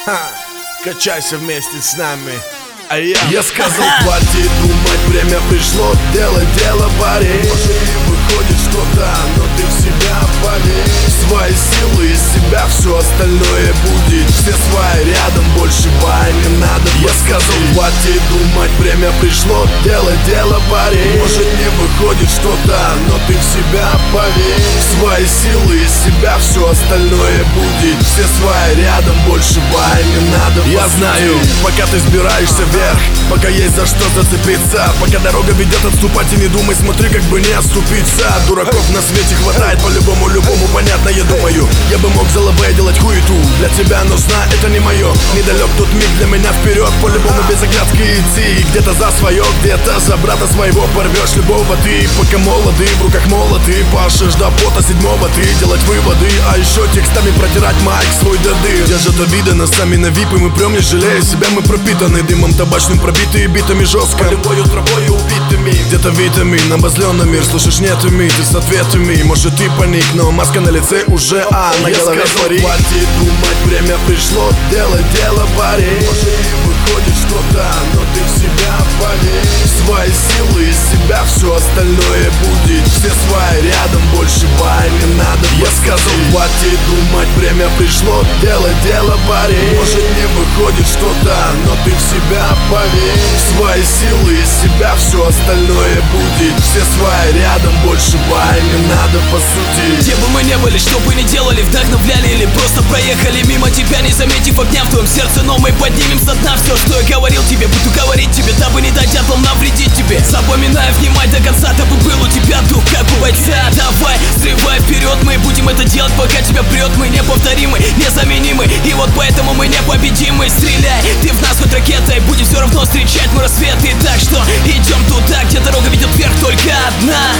Качайся вместе с нами. А я сказал, хватит думать, время пришло, делай дело, парень. Может не выходит что-то, но ты в себя поверь. Свои силы из себя, все остальное будет. Все свои рядом, больше бай не надо. Я сказал, хватит думать, время пришло, делай дело, парень. Может не выходит что-то, но ты в себя поверь. Свои силы из себя, все остальное будет. Все свои рядом, больше бай не надо. Я знаю, пока ты сбираешься вверх, пока есть за что зацепиться, пока дорога ведет, отступать и не думай, смотри, как бы не оступиться. Дураков на свете хватает по-любому, любому понятно, я думаю. Я бы мог за ЛВ делать хуету, для тебя нужна, это не мое. Недалек тот миг, для меня вперед, по-любому без оглядки идти. Где-то за свое, где-то за брата своего порвешь любого ты. Пока молоды, в руках молоты, пашешь до пота седьмого ты. Делать выводы, а еще текстами протирать майк свой до дыр. Где же видно, сами на випы, мы прям не жалея себя, мы пропитаны дымом табачным, пробитые битами жестко, полевою травою убитыми. Где-то витамин, обозленный мир, слышишь, нету ты с ответами. Может ты паник, но маска на лице уже, на голове парик. Хватит думать, время пришло, делай дело, парень. Может не выходит что-то, но ты в себя поверь. Свои силы из себя, все остальное будет. Все свои рядом, больше бай не надо. Я сказал, хватит думать, время пришло, делай дело, парень. Может не выходит что-то, но ты в себя поверь. Свои силы из себя, все остальное будет. Все свои рядом, больше бай не надо, по сути. Где бы мы не были, что бы ни делали, вдохновляли или просто проехали мимо тебя, не заметив огня в твоем сердце, но мы поднимем со дна все, что я говорил тебе. Буду говорить тебе, дабы не дать дятлам навредить тебе. Запоминай, внимай до конца, дабы был у тебя дух, как у бойца. Давай, срывай вперед, мы будем это делать, пока тебя прет. Мы неповторимы, незаменимы, и вот поэтому мы непобедимы. Стреляй, ты в нас хоть ракетой, будем все равно встречать мы рассветы. Так что идем туда, где дорога ведет вверх только одна.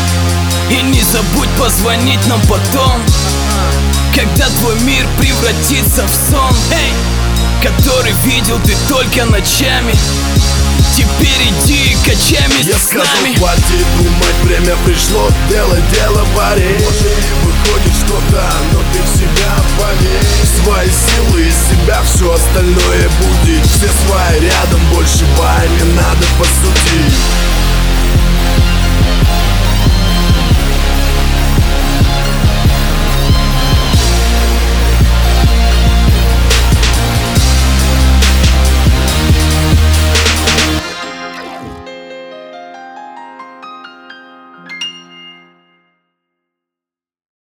И не забудь позвонить нам потом, когда твой мир превратится в сон, который видел ты только ночами. Теперь иди и качай вместе с нами. Хватит думать, время пришло, делай дело, парень. Может не выходит что-то, но ты в себя поверь. Свои силы из себя, все остальное будет. Все свои рядом, больше бай не надо, по сути.